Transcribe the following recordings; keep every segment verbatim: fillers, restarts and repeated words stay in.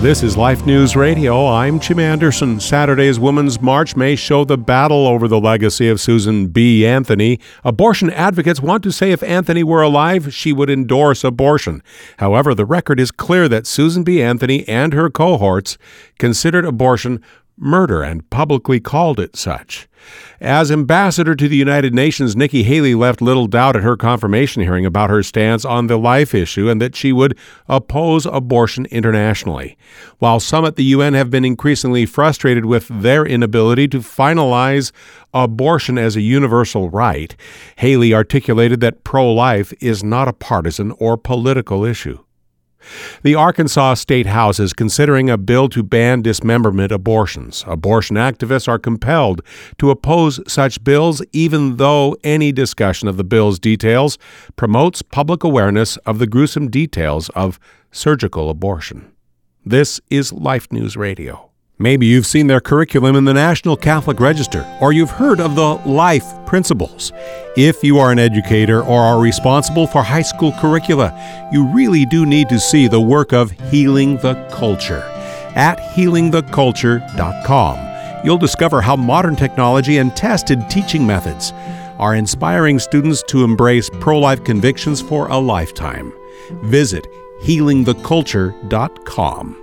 This is Life News Radio. I'm Jim Anderson. Saturday's Women's March may show the battle over the legacy of Susan B. Anthony. Abortion advocates want to say if Anthony were alive, she would endorse abortion. However, the record is clear that Susan B. Anthony and her cohorts considered abortion murder and publicly called it such. As ambassador to the United Nations, Nikki Haley left little doubt at her confirmation hearing about her stance on the life issue and that she would oppose abortion internationally. While some at the U N have been increasingly frustrated with their inability to finalize abortion as a universal right, Haley articulated that pro-life is not a partisan or political issue. The Arkansas State House is considering a bill to ban dismemberment abortions. Abortion activists are compelled to oppose such bills, even though any discussion of the bill's details promotes public awareness of the gruesome details of surgical abortion. This is Life News Radio. Maybe you've seen their curriculum in the National Catholic Register, or you've heard of the LIFE principles. If you are an educator or are responsible for high school curricula, you really do need to see the work of Healing the Culture. At healing the culture dot com, you'll discover how modern technology and tested teaching methods are inspiring students to embrace pro-life convictions for a lifetime. Visit healing the culture dot com.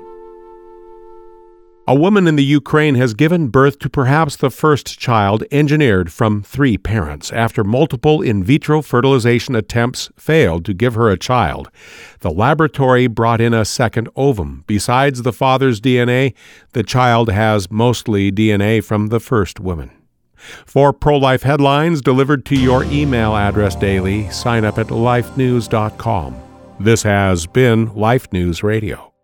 A woman in the Ukraine has given birth to perhaps the first child engineered from three parents after multiple in vitro fertilization attempts failed to give her a child. The laboratory brought in a second ovum. Besides the father's D N A, the child has mostly D N A from the first woman. For pro-life headlines delivered to your email address daily, sign up at life news dot com. This has been Life News Radio.